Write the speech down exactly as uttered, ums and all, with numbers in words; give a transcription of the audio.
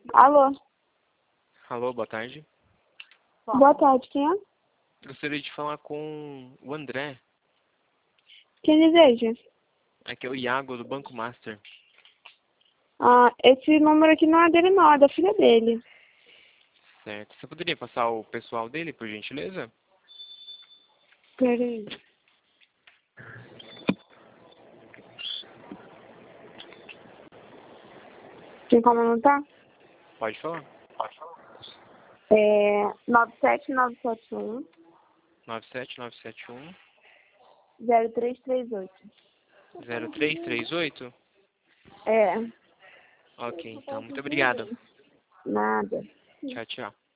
Alô? Alô, boa tarde. Boa tarde, quem é? Gostaria de falar com o André. Quem deseja? Aqui é o Iago, do Banco Master. Ah, esse número aqui não é dele não, é da filha dele. Certo. Você poderia passar o pessoal dele, por gentileza? Peraí. Tem como anotar? Pode falar. É nove sete nove sete um nove sete nove sete um zero três três oito. zero três três oito? É, Ok, então. Muito obrigado. nada. Tchau, tchau.